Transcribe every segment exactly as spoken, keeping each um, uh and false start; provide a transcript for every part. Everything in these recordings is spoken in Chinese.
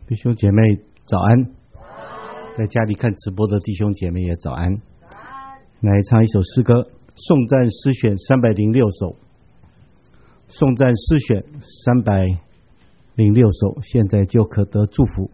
弟兄姐妹早安，在家里看直播的弟兄姐妹也早安。来唱一首诗歌，颂赞诗选三百零六首，颂赞诗选三百零六首，现在就可得祝福。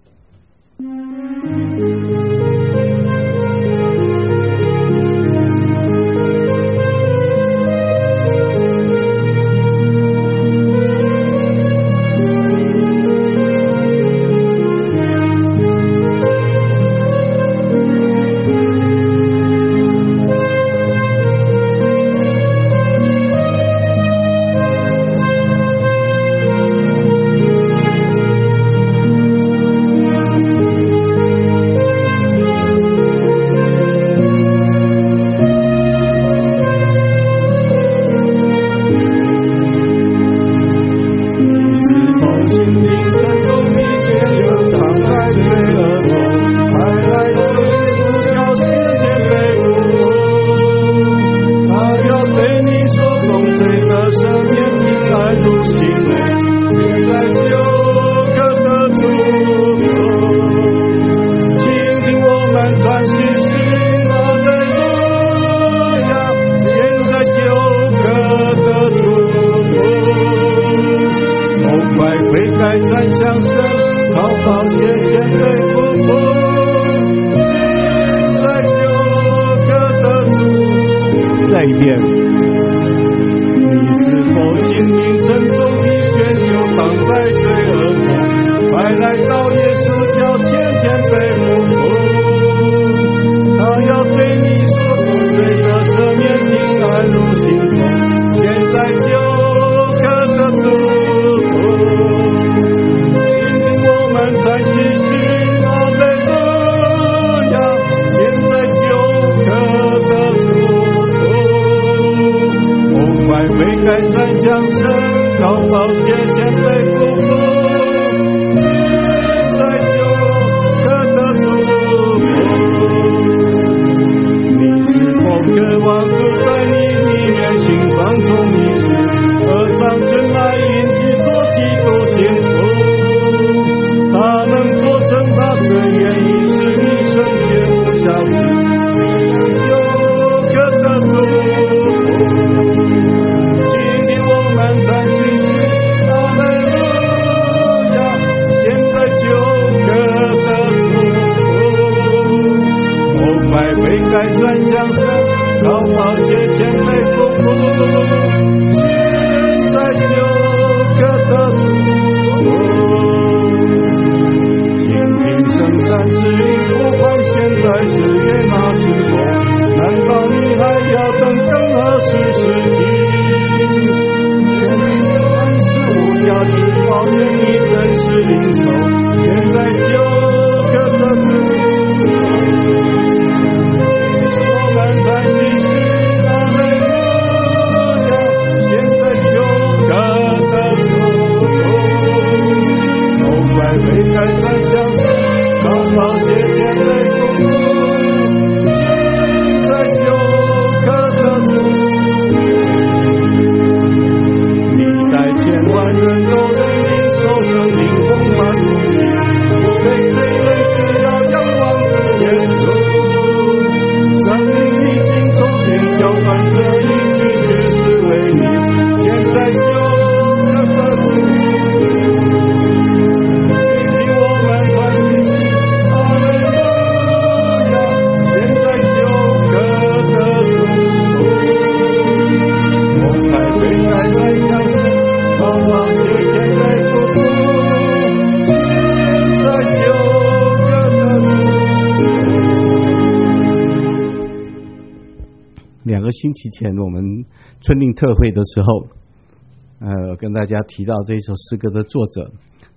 星期前我们春令特会的时候，呃，跟大家提到这一首诗歌的作者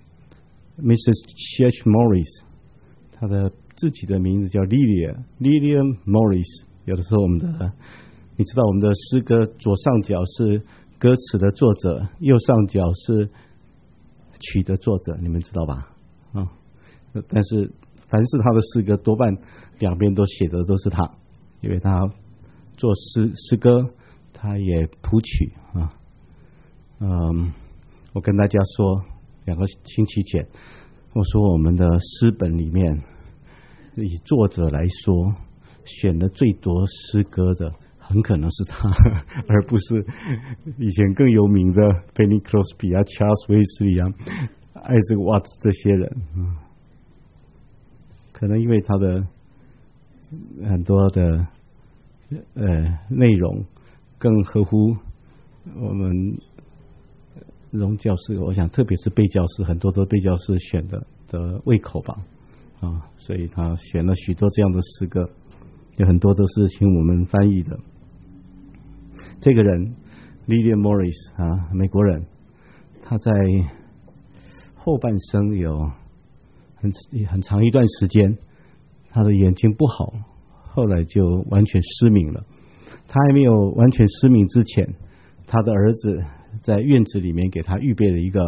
Missus Church Morris， 他的自己的名字叫 Lilia Lilian Morris。有的时候我们的，你知道我们的诗歌左上角是歌词的作者，右上角是曲的作者，你们知道吧？啊、嗯，但是凡是他的诗歌，多半两边都写的都是他，因为他做诗诗歌，他也谱曲啊。嗯，我跟大家说，两个星期前， 我说我们的诗本里面，以作者来说，选的最多诗歌的很可能是他，而不是以前更有名的 Fanny Crosby 啊、Charles Wesley 啊、艾泽沃兹这些人。嗯，可能因为他的很多的呃内容更合乎我们荣教师，我想特别是贝教师，很多都贝教师选的的胃口吧，啊，所以他选了许多这样的诗歌，有很多都是请我们翻译的。这个人 Lillian Morris 啊，美国人，他在后半生有很很长一段时间，他的眼睛不好，后来就完全失明了。他还没有完全失明之前，他的儿子在院子里面给他预备了一个，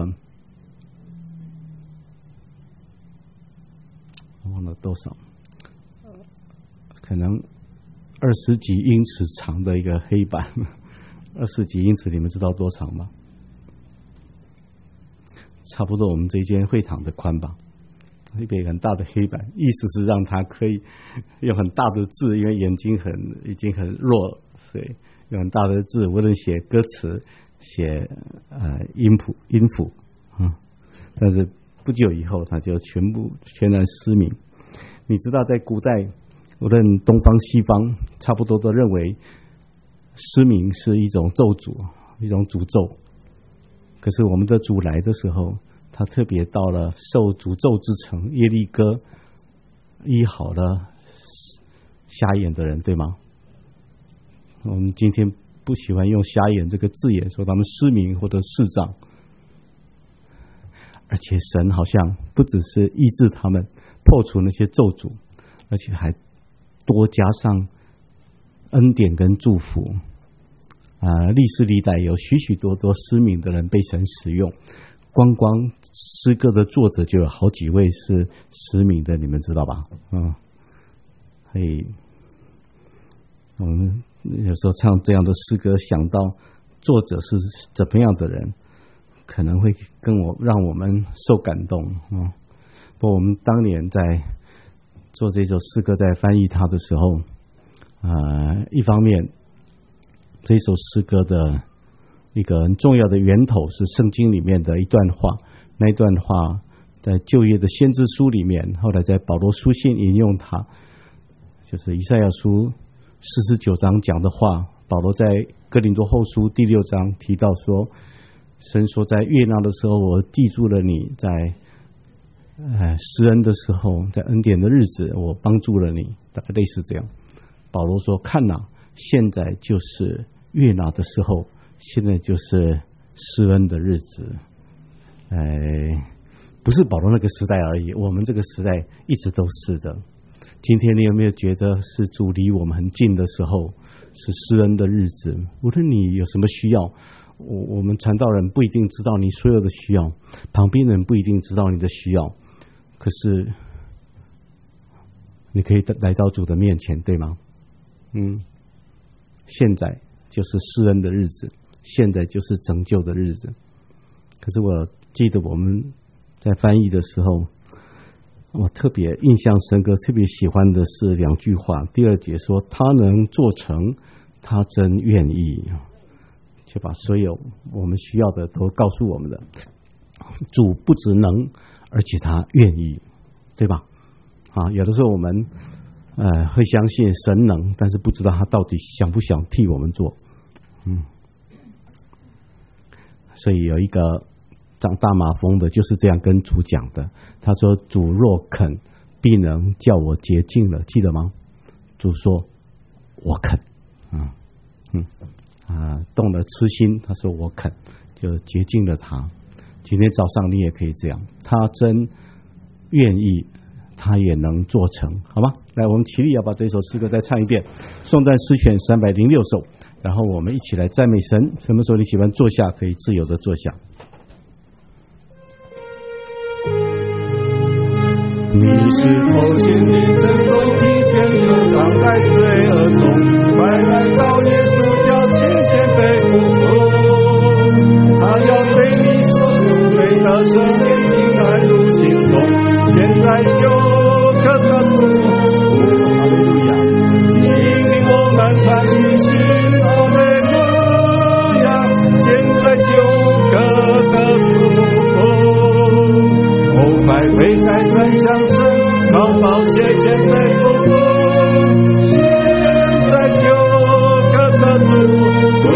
我忘了多少，可能二十几英尺长的一个黑板。二十几英尺，你们知道多长吗？差不多我们这间会堂的宽吧。一个很大的黑板，意思是让他可以用很大的字，因为眼睛很已经很弱，所以用很大的字，无论写歌词、写呃音谱、音符，嗯，但是不久以后他就全部全然失明。你知道，在古代，无论东方西方，差不多都认为失明是一种咒诅，一种诅咒。可是我们的主来的时候，他特别到了受诅咒之城耶利哥，医好了瞎眼的人，对吗？我们今天不喜欢用瞎眼这个字眼，说他们失明或者视障，而且神好像不只是医治他们，破除那些咒诅，而且还多加上恩典跟祝福。啊、呃，历世历代有许许多多失明的人被神使用，光光诗歌的作者就有好几位是失明的，你们知道吧？嗯，所以我们有时候唱这样的诗歌，想到作者是怎么样的人，可能会跟我让我们受感动。嗯，不过我们当年在做这首诗歌，在翻译它的时候，啊、呃，一方面这首诗歌的一个很重要的源头是圣经里面的一段话，那一段话在旧约的先知书里面，后来在保罗书信引用它，就是以赛亚书四十九章讲的话。保罗在哥林多后书第六章提到说，神说在悦纳的时候，我记住了你，在呃施恩的时候，在恩典的日子，我帮助了你，大概类似这样。保罗说，看哪，现在就是悦纳的时候，现在就是施恩的日子。哎、呃，不是保罗那个时代而已，我们这个时代一直都是的。今天你有没有觉得是主离我们很近的时候，是施恩的日子？无论你有什么需要，我我们传道人不一定知道你所有的需要，旁边人不一定知道你的需要，可是你可以来到主的面前，对吗？嗯，现在就是施恩的日子，现在就是拯救的日子。可是我记得我们在翻译的时候，我特别印象深刻，特别喜欢的是两句话。第二节说，他能做成，他真愿意，就把所有我们需要的都告诉我们的。主不只能，而且他愿意，对吧？啊，有的时候我们呃会相信神能，但是不知道他到底想不想替我们做。嗯，所以有一个长大麻风的就是这样跟主讲的，他说，主若肯，必能叫我洁净了，记得吗？主说我肯。嗯嗯啊，动了痴心，他说我肯，就洁净了他。今天早上你也可以这样，他真愿意，他也能做成，好吗？来，我们起立，要把这首诗歌再唱一遍，颂赞诗选三百零六首，然后我们一起来赞美神。什么时候你喜欢坐下，可以自由的坐下。 你是否心里震动，一天就躺在罪恶中，快来到耶稣脚前谦卑俯伏，他要对你说出对他生命平安入心中。 悔改转向神，靠宝血前被复活，现在就可得主。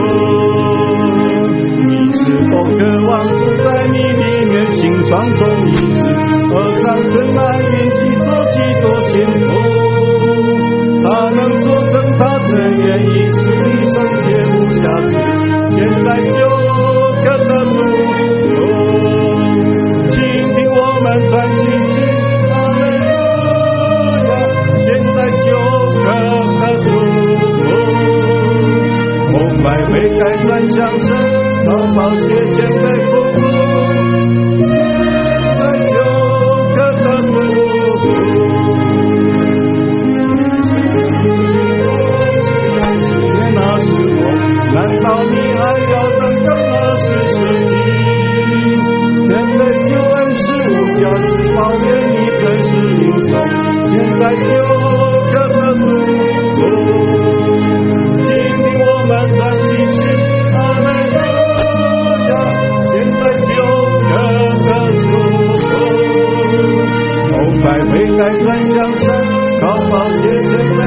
你是否渴望住在你里面，心创中医治，而上真爱愿记做基督前途，他能做成他真愿意使你圣洁无瑕疵，现在就可得主。听听我们专心心，阿门路亚，现在就可得主。后来悔改转向神，靠宝血前被复活，现在就可得主。那时候，难道你还要等等二十世纪？前辈救恩是无价之宝，愿你真实领受，现在就可得主。听听我们专心心，阿门路亚，现在就可得主。后来悔改转向神，靠宝血前